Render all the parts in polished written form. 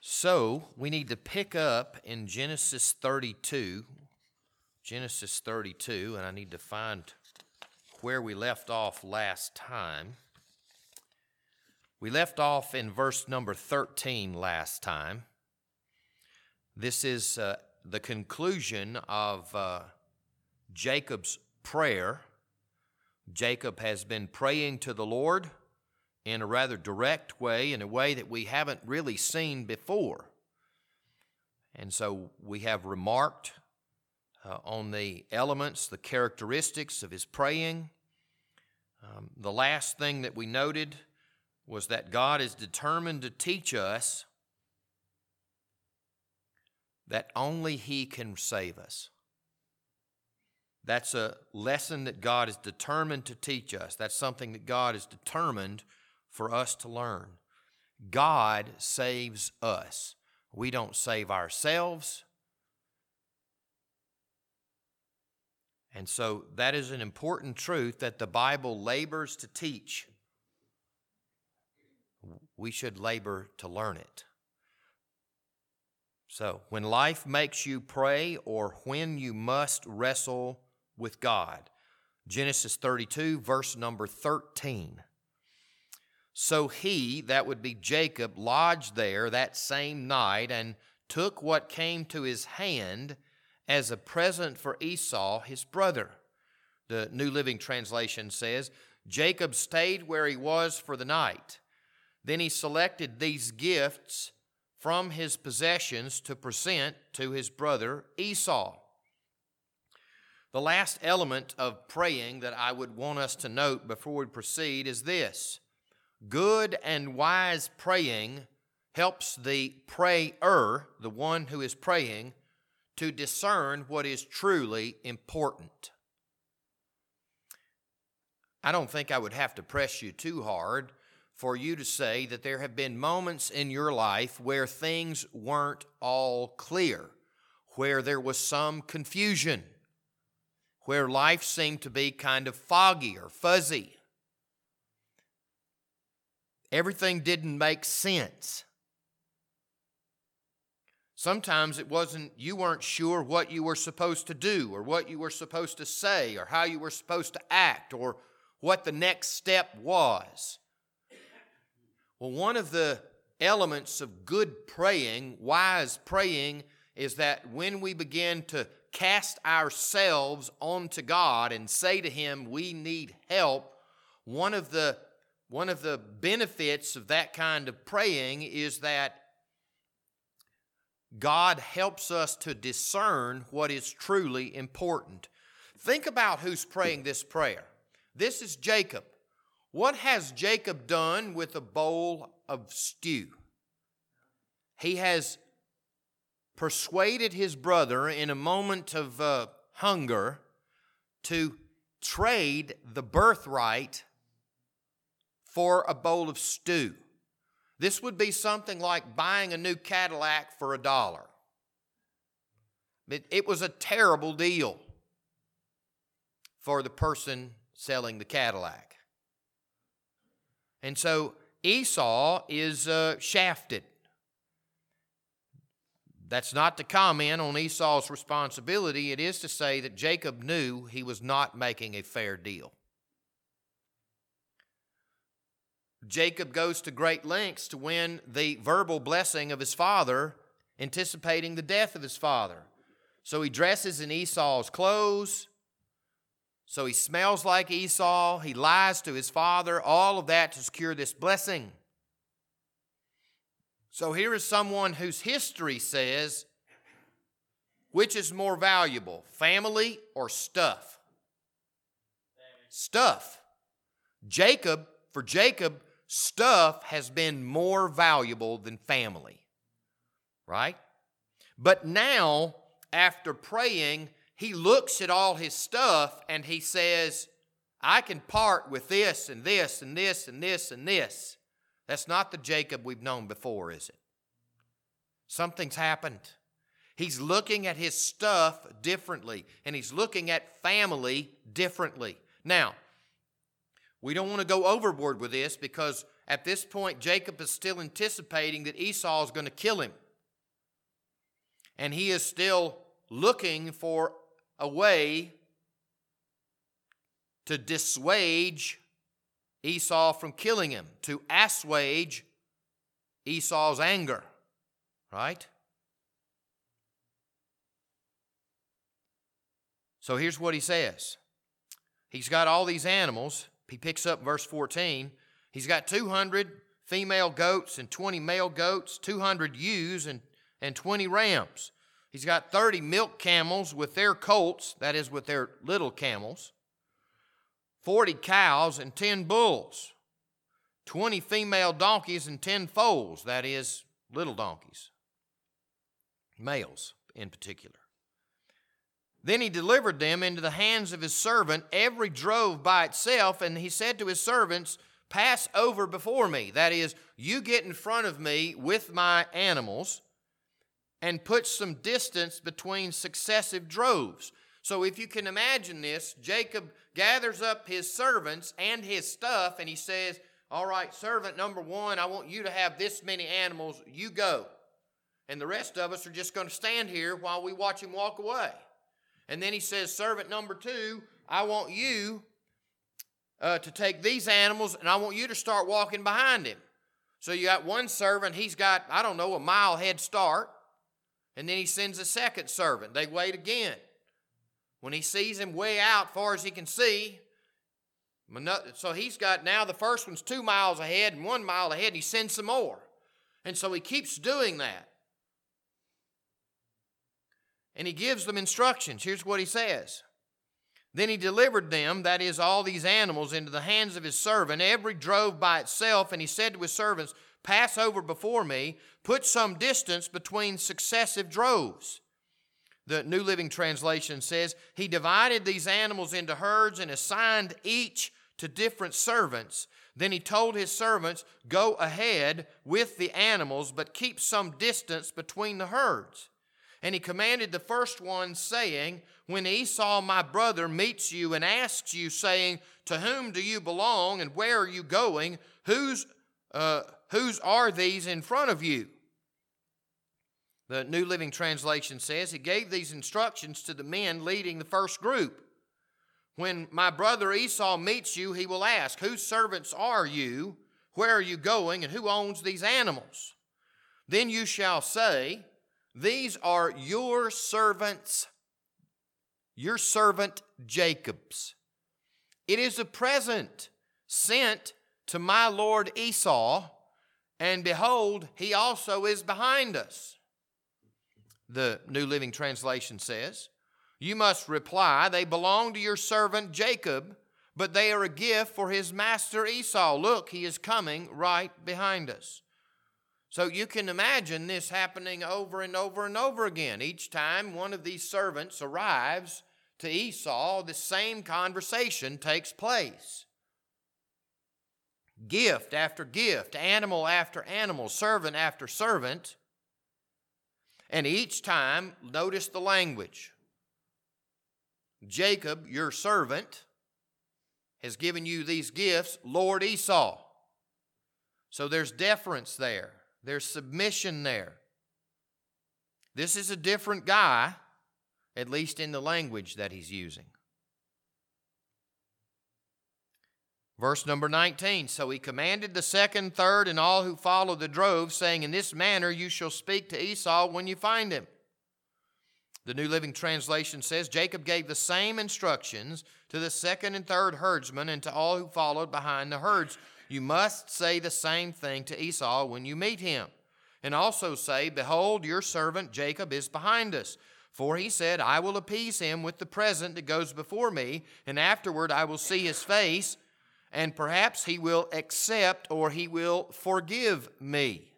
So we need to pick up in Genesis 32, and I need to find where we left off last time. We left off in verse number 13 last time. This is the conclusion of Jacob's prayer. Jacob has been praying to the Lord in a rather direct way, in a way that we haven't really seen before. And so we have remarked on the elements, the characteristics of his praying. The last thing that we noted was that God is determined to teach us that only He can save us. That's a lesson that God is determined to teach us. That's something that God is determined for us to learn. God saves us. We don't save ourselves. And so that is an important truth that the Bible labors to teach. We should labor to learn it. So, when life makes you pray or when you must wrestle with God. Genesis 32, verse number 13. So he, that would be Jacob, lodged there that same night and took what came to his hand as a present for Esau, his brother. The New Living Translation says, Jacob stayed where he was for the night. Then he selected these gifts from his possessions to present to his brother Esau. The last element of praying that I would want us to note before we proceed is this. Good and wise praying helps the prayer, the one who is praying, to discern what is truly important. I don't think I would have to press you too hard for you to say that there have been moments in your life where things weren't all clear, where there was some confusion, where life seemed to be kind of foggy or fuzzy. Everything didn't make sense. Sometimes you weren't sure what you were supposed to do or what you were supposed to say or how you were supposed to act or what the next step was. Well, one of the elements of good praying, wise praying, is that when we begin to cast ourselves onto God and say to Him, we need help, one of the benefits of that kind of praying is that God helps us to discern what is truly important. Think about who's praying this prayer. This is Jacob. What has Jacob done with a bowl of stew? He has persuaded his brother in a moment of hunger to trade the birthright for a bowl of stew. This would be something like buying a new Cadillac for $1. It was a terrible deal for the person selling the Cadillac. And so Esau is shafted. That's not to comment on Esau's responsibility. It is to say that Jacob knew he was not making a fair deal. Jacob goes to great lengths to win the verbal blessing of his father, anticipating the death of his father. So he dresses in Esau's clothes. So he smells like Esau. He lies to his father. All of that to secure this blessing. So here is someone whose history says, which is more valuable, family or stuff? Stuff. For Jacob, stuff has been more valuable than family. Right? But now, after praying, he looks at all his stuff and he says, I can part with this and this and this and this and this. That's not the Jacob we've known before, is it? Something's happened. He's looking at his stuff differently, and he's looking at family differently. Now, we don't want to go overboard with this because At this point, Jacob is still anticipating that Esau is going to kill him. And he is still looking for a way to dissuade Esau from killing him, to assuage Esau's anger, right? So here's what he says. He's got all these animals. He picks up verse 14. He's got 200 female goats and 20 male goats, 200 ewes and 20 rams. He's got 30 milk camels with their colts, that is with their little camels, 40 cows and 10 bulls, 20 female donkeys and 10 foals, that is little donkeys, males in particular. Then he delivered them into the hands of his servant, every drove by itself, and he said to his servants, pass over before me. That is, you get in front of me with my animals and put some distance between successive droves. So if you can imagine this, Jacob gathers up his servants and his stuff, and he says, all right, servant number one, I want you to have this many animals. You go. And the rest of us are just going to stand here while we watch him walk away. And then he says, servant number two, I want you to take these animals, and I want you to start walking behind him. So you got one servant, he's got, a mile head start. And then he sends a second servant. They wait again. When he sees him way out far as he can see, so he's got now the first one's 2 miles ahead and 1 mile ahead, and he sends some more. And so he keeps doing that. And he gives them instructions. Here's what he says. Then he delivered them, that is all these animals, into the hands of his servant, every drove by itself, and he said to his servants, pass over before me, put some distance between successive droves. The New Living Translation says, he divided these animals into herds and assigned each to different servants. Then he told his servants, go ahead with the animals, but keep some distance between the herds. And he commanded the first one, saying, when Esau my brother meets you and asks you, saying, to whom do you belong and where are you going? Whose are these in front of you? The New Living Translation says, he gave these instructions to the men leading the first group. When my brother Esau meets you, he will ask, whose servants are you? Where are you going? And who owns these animals? Then you shall say, these are your servant Jacob's. It is a present sent to my lord Esau, and behold, he also is behind us. The New Living Translation says, you must reply, they belong to your servant Jacob, but they are a gift for his master Esau. Look, he is coming right behind us. So you can imagine this happening over and over and over again. Each time one of these servants arrives to Esau, the same conversation takes place. Gift after gift, animal after animal, servant after servant. And each time, notice the language. Jacob, your servant, has given you these gifts, Lord Esau. So there's deference there. There's submission there. This is a different guy, at least in the language that he's using. Verse number 19, so he commanded the second, third, and all who follow the drove, saying, in this manner you shall speak to Esau when you find him. The New Living Translation says, Jacob gave the same instructions to the second and third herdsmen and to all who followed behind the herds. You must say the same thing to Esau when you meet him. And also say, behold, your servant Jacob is behind us. For he said, I will appease him with the present that goes before me, and afterward I will see his face, and perhaps he will accept or he will forgive me.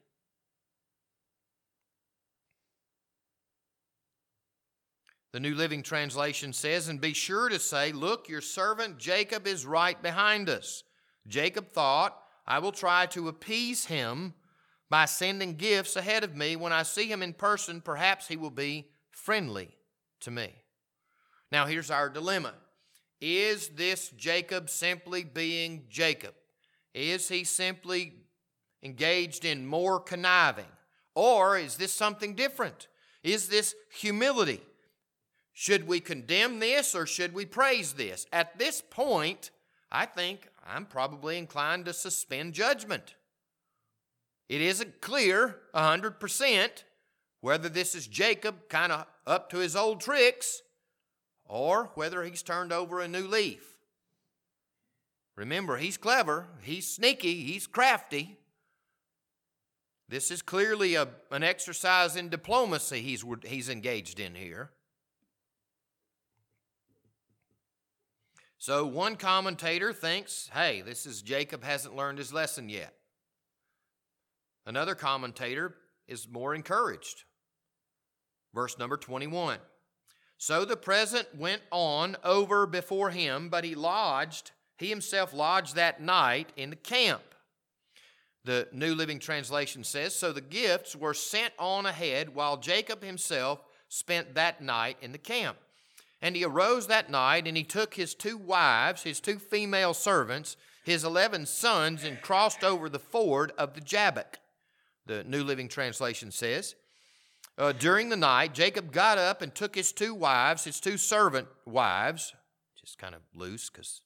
The New Living Translation says, and be sure to say, look, your servant Jacob is right behind us. Jacob thought, I will try to appease him by sending gifts ahead of me. When I see him in person, perhaps he will be friendly to me. Now here's our dilemma. Is this Jacob simply being Jacob? Is he simply engaged in more conniving? Or is this something different? Is this humility? Should we condemn this or should we praise this? At this point, I think I'm probably inclined to suspend judgment. It isn't clear 100% whether this is Jacob kind of up to his old tricks or whether he's turned over a new leaf. Remember, he's clever, he's sneaky, he's crafty. This is clearly an exercise in diplomacy he's engaged in here. So one commentator thinks, hey, this is Jacob hasn't learned his lesson yet. Another commentator is more encouraged. Verse number 21. So the present went on over before him, but he himself lodged that night in the camp. The New Living Translation says, so the gifts were sent on ahead while Jacob himself spent that night in the camp. And he arose that night, and he took his 2 wives, his 2 female servants, his 11 sons, and crossed over the ford of the Jabbok. The New Living Translation says, during the night, Jacob got up and took his 2 wives, his 2 servant wives, just kind of loose because,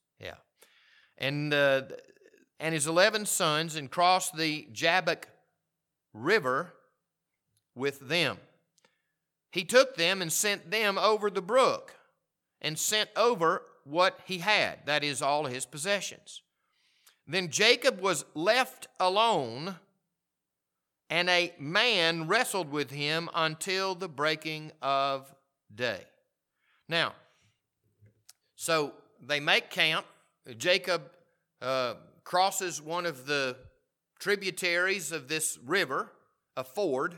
and his 11 sons, and crossed the Jabbok river with them. He took them and sent them over the brook, and sent over what he had, that is, all his possessions. Then Jacob was left alone, and a man wrestled with him until the breaking of day. Now, so they make camp. Jacob crosses one of the tributaries of this river, a ford,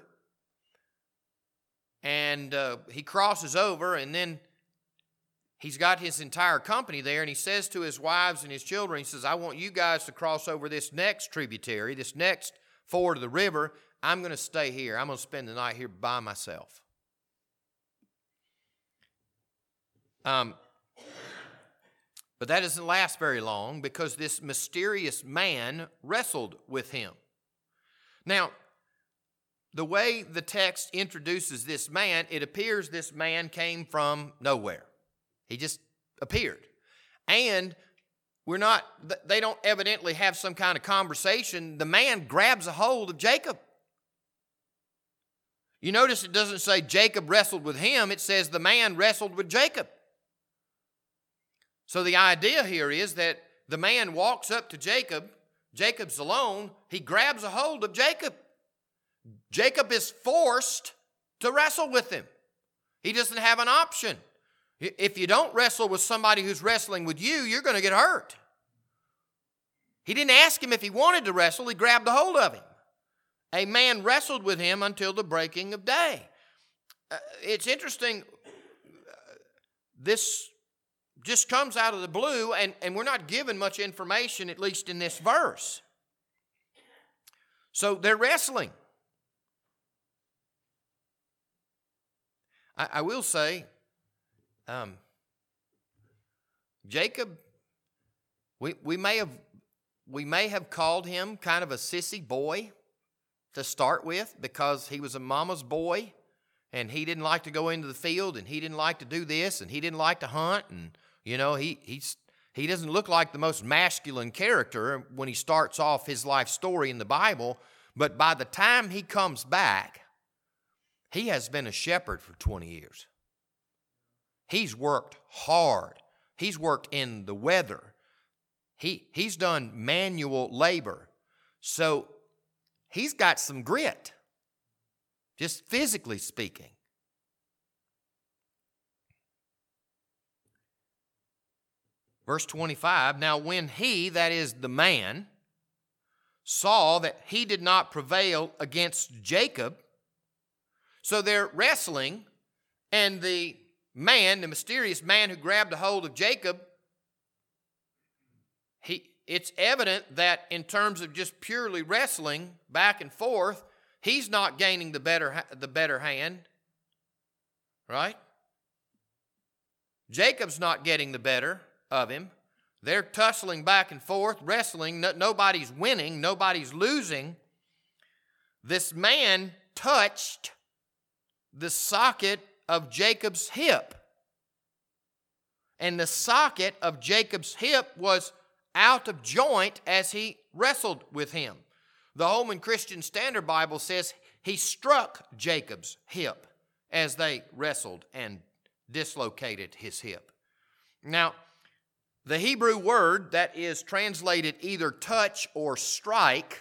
and he crosses over, and then he's got his entire company there, and he says to his wives and his children, he says, I want you guys to cross over this next tributary, this next ford of the river. I'm going to stay here. I'm going to spend the night here by myself. But that doesn't last very long because this mysterious man wrestled with him. Now, the way the text introduces this man, it appears this man came from nowhere. He just appeared. And they don't evidently have some kind of conversation. The man grabs a hold of Jacob. You notice it doesn't say Jacob wrestled with him. It says the man wrestled with Jacob. So the idea here is that the man walks up to Jacob. Jacob's alone. He grabs a hold of Jacob. Jacob is forced to wrestle with him. He doesn't have an option. If you don't wrestle with somebody who's wrestling with you, you're going to get hurt. He didn't ask him if he wanted to wrestle. He grabbed a hold of him. A man wrestled with him until the breaking of day. It's interesting. This just comes out of the blue, and we're not given much information, at least in this verse. So they're wrestling. I will say, Jacob, we may have called him kind of a sissy boy to start with because he was a mama's boy and he didn't like to go into the field and he didn't like to do this and he didn't like to hunt, and he doesn't look like the most masculine character when he starts off his life story in the Bible, but by the time he comes back, he has been a shepherd for 20 years. He's worked hard. He's worked in the weather. He's done manual labor. So he's got some grit, just physically speaking. Verse 25, now when he, that is the man, saw that he did not prevail against Jacob, so they're wrestling, and the man, the mysterious man who grabbed a hold of Jacob, it's evident that in terms of just purely wrestling back and forth, he's not gaining the better hand, right? Jacob's not getting the better of him. They're tussling back and forth, wrestling. Nobody's winning. Nobody's losing. This man touched the socket of Jacob's hip. And the socket of Jacob's hip was out of joint as he wrestled with him. The Holman Christian Standard Bible says he struck Jacob's hip as they wrestled and dislocated his hip. Now, the Hebrew word that is translated either touch or strike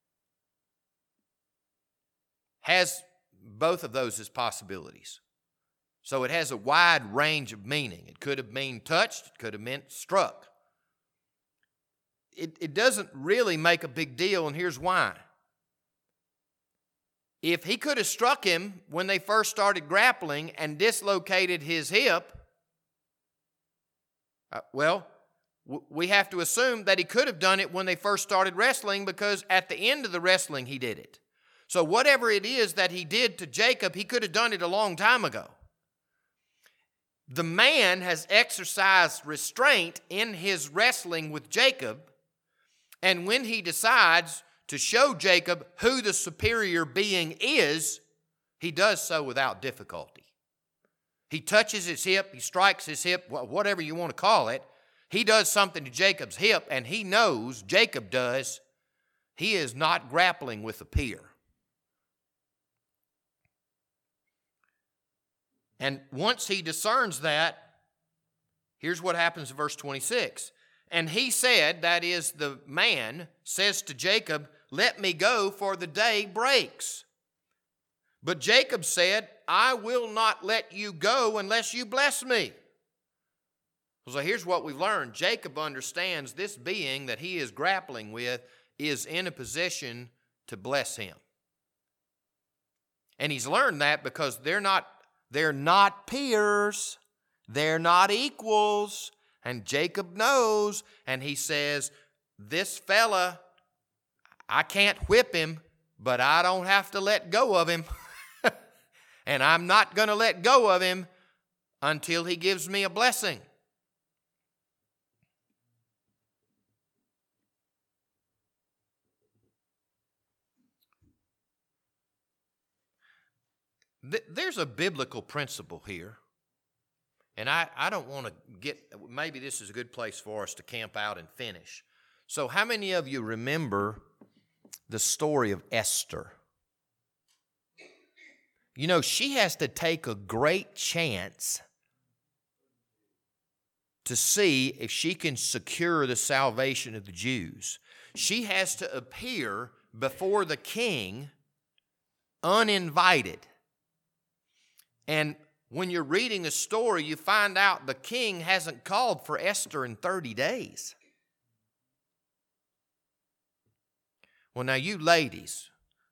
has both of those as possibilities. So it has a wide range of meaning. It could have meant touched, it could have meant struck. It doesn't really make a big deal, and here's why. If he could have struck him when they first started grappling and dislocated his hip, we have to assume that he could have done it when they first started wrestling, because at the end of the wrestling he did it. So whatever it is that he did to Jacob, he could have done it a long time ago. The man has exercised restraint in his wrestling with Jacob, and when he decides to show Jacob who the superior being is, he does so without difficulty. He touches his hip, he strikes his hip, whatever you want to call it. He does something to Jacob's hip, and he knows, Jacob does, he is not grappling with a peer. And once he discerns that, here's what happens in verse 26. And he said, that is, the man says to Jacob, "Let me go, for the day breaks." But Jacob said, "I will not let you go unless you bless me." So here's what we've learned. Jacob understands this being that he is grappling with is in a position to bless him. And he's learned that because they're not peers. They're not equals. And Jacob knows, and he says, this fella, I can't whip him, but I don't have to let go of him. And I'm not going to let go of him until he gives me a blessing. There's a biblical principle here. And I don't want to maybe this is a good place for us to camp out and finish. So how many of you remember the story of Esther? You know, she has to take a great chance to see if she can secure the salvation of the Jews. She has to appear before the king uninvited. And when you're reading a story, you find out the king hasn't called for Esther in 30 days. Well, now you ladies,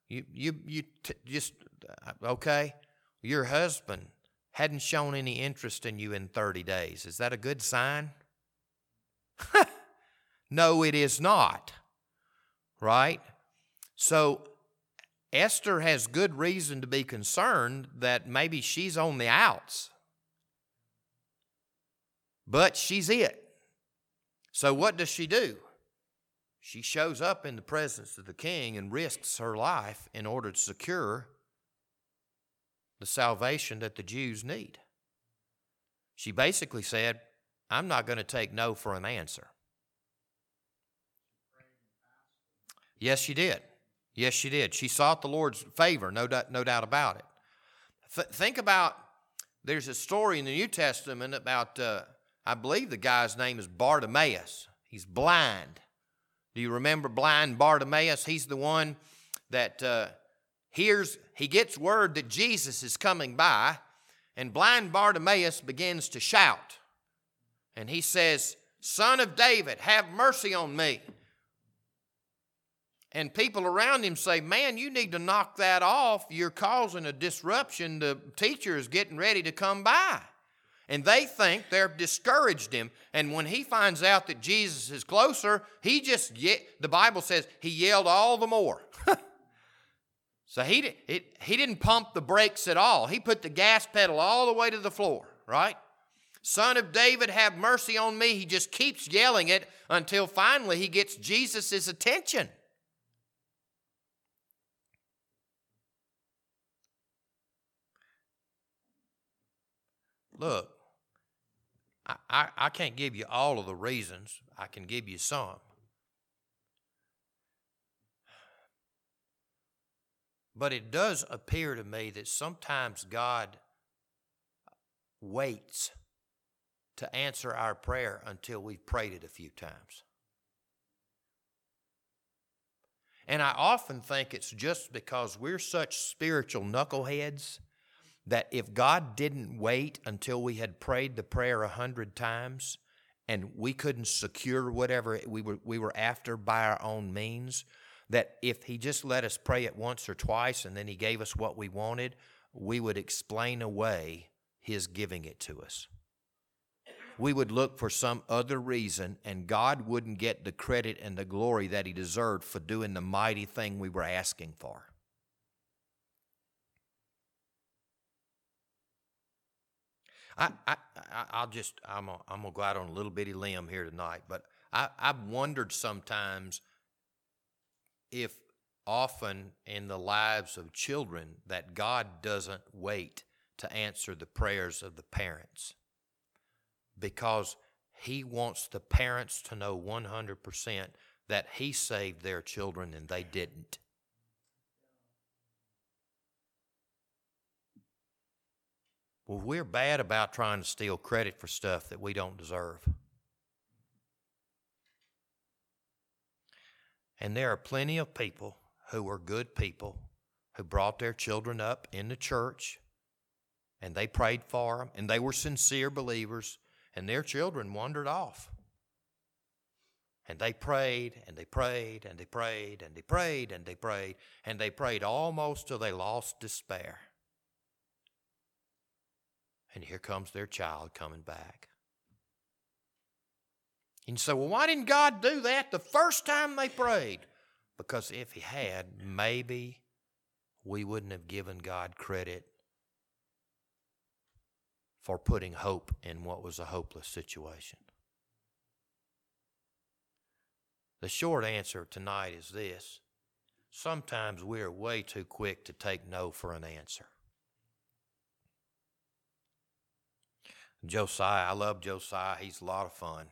okay, your husband hadn't shown any interest in you in 30 days. Is that a good sign? No, it is not. Right? So Esther has good reason to be concerned that maybe she's on the outs. But she's it. So what does she do? She shows up in the presence of the king and risks her life in order to secure the salvation that the Jews need. She basically said, I'm not going to take no for an answer. Yes, she did. Yes, she did. She sought the Lord's favor, no doubt about it. Think about, there's a story in the New Testament about, I believe the guy's name is Bartimaeus. He's blind. Do you remember blind Bartimaeus? He's the one that he gets word that Jesus is coming by, and blind Bartimaeus begins to shout. And he says, "Son of David, have mercy on me." And people around him say, "Man, you need to knock that off. You're causing a disruption. The teacher is getting ready to come by." And they think they've discouraged him. And when he finds out that Jesus is closer, the Bible says he yelled all the more. So he didn't pump the brakes at all. He put the gas pedal all the way to the floor, right? Son of David, have mercy on me. He just keeps yelling it until finally he gets Jesus' attention. Look, I can't give you all of the reasons. I can give you some. But it does appear to me that sometimes God waits to answer our prayer until we've prayed it a few times. And I often think it's just because we're such spiritual knuckleheads that if God didn't wait until we had prayed the prayer 100 times and we couldn't secure whatever we were after by our own means, that if he just let us pray it once or twice and then he gave us what we wanted, we would explain away his giving it to us. We would look for some other reason, and God wouldn't get the credit and the glory that he deserved for doing the mighty thing we were asking for. I'm gonna go out on a little bitty limb here tonight, but I've wondered sometimes if often in the lives of children that God doesn't wait to answer the prayers of the parents, because he wants the parents to know 100% that he saved their children and they didn't. Well, we're bad about trying to steal credit for stuff that we don't deserve. And there are plenty of people who are good people who brought their children up in the church and they prayed for them and they were sincere believers, and their children wandered off. And they prayed and they prayed and they prayed and they prayed and they prayed and they prayed almost till they lost despair. And here comes their child coming back. And you say, well, why didn't God do that the first time they prayed? Because if he had, maybe we wouldn't have given God credit for putting hope in what was a hopeless situation. The short answer tonight is this: sometimes we're way too quick to take no for an answer. Josiah, I love Josiah. He's a lot of fun.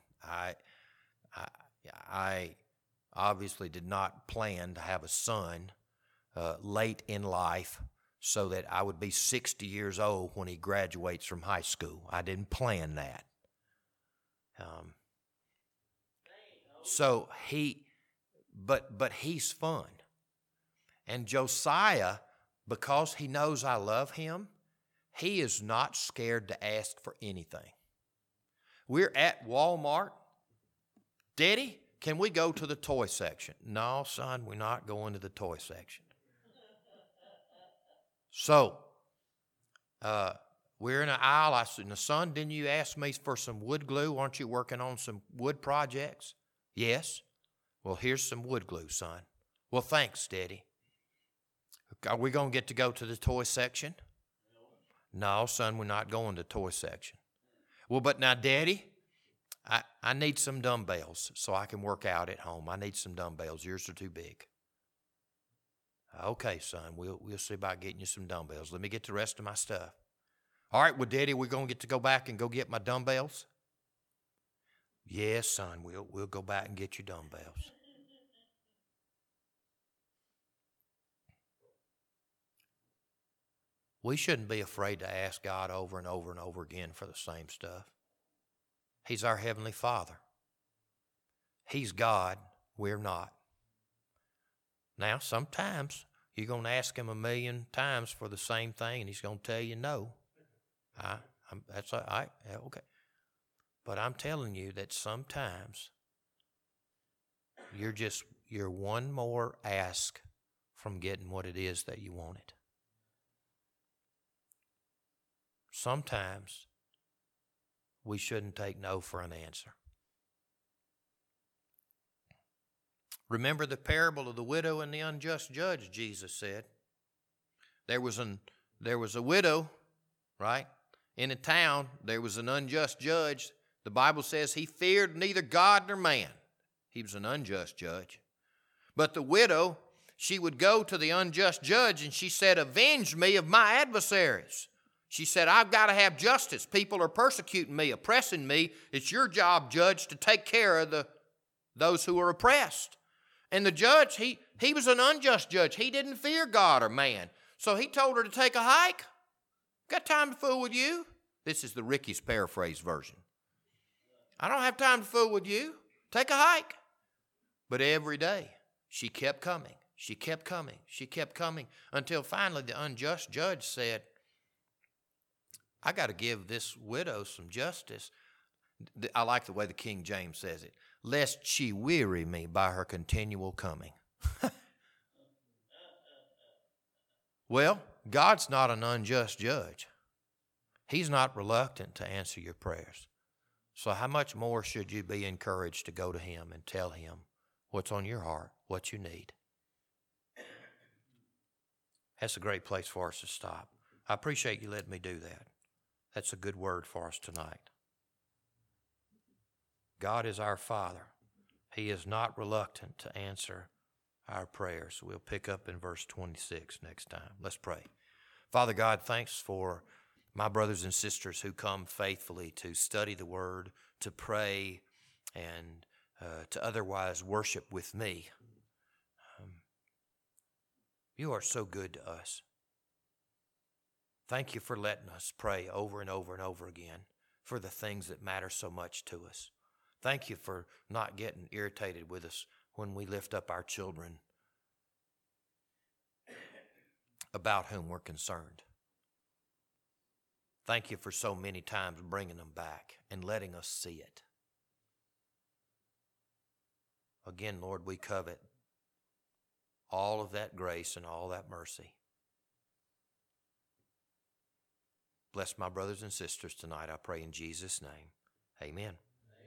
I obviously did not plan to have a son late in life so that I would be 60 years old when he graduates from high school. I didn't plan that. But he's fun. And Josiah, because he knows I love him, he is not scared to ask for anything. We're at Walmart. Daddy, can we go to the toy section? No, son, we're not going to the toy section. So, we're in an aisle. I said, son, didn't you ask me for some wood glue? Aren't you working on some wood projects? Yes. Well, here's some wood glue, son. Well, thanks, Daddy. Are we going to get to go to the toy section? No, son, we're not going to the toy section. Well, but now, Daddy, I need some dumbbells so I can work out at home. I need some dumbbells. Yours are too big. Okay, son, we'll see about getting you some dumbbells. Let me get the rest of my stuff. All right, well, Daddy, we're going to get to go back and go get my dumbbells? Yes, son, we'll go back and get your dumbbells. We shouldn't be afraid to ask God over and over and over again for the same stuff. He's our Heavenly Father. He's God. We're not. Now, sometimes you're going to ask him 1,000,000 times for the same thing, and he's going to tell you no. That's all right. Okay. But I'm telling you that sometimes you're one more ask from getting what it is that you wanted. Sometimes we shouldn't take no for an answer. Remember the parable of the widow and the unjust judge, Jesus said. There was a widow, right? In a town, there was an unjust judge. The Bible says he feared neither God nor man. He was an unjust judge. But the widow, she would go to the unjust judge and she said, "Avenge me of my adversaries." She said, "I've got to have justice. People are persecuting me, oppressing me. It's your job, judge, to take care of those who are oppressed." And the judge, he was an unjust judge. He didn't fear God or man. So he told her to take a hike. "Got time to fool with you?" This is the Ricky's paraphrase version. "I don't have time to fool with you. Take a hike." But every day, she kept coming. She kept coming. She kept coming until finally the unjust judge said, "I got to give this widow some justice." I like the way the King James says it. "Lest she weary me by her continual coming." Well, God's not an unjust judge. He's not reluctant to answer your prayers. So how much more should you be encouraged to go to Him and tell Him what's on your heart, what you need? That's a great place for us to stop. I appreciate you letting me do that. That's a good word for us tonight. God is our Father. He is not reluctant to answer our prayers. We'll pick up in verse 26 next time. Let's pray. Father God, thanks for my brothers and sisters who come faithfully to study the Word, to pray, and to otherwise worship with me. You are so good to us. Thank you for letting us pray over and over and over again for the things that matter so much to us. Thank you for not getting irritated with us when we lift up our children about whom we're concerned. Thank you for so many times bringing them back and letting us see it. Again, Lord, we covet all of that grace and all that mercy. Bless my brothers and sisters tonight, I pray in Jesus' name. Amen.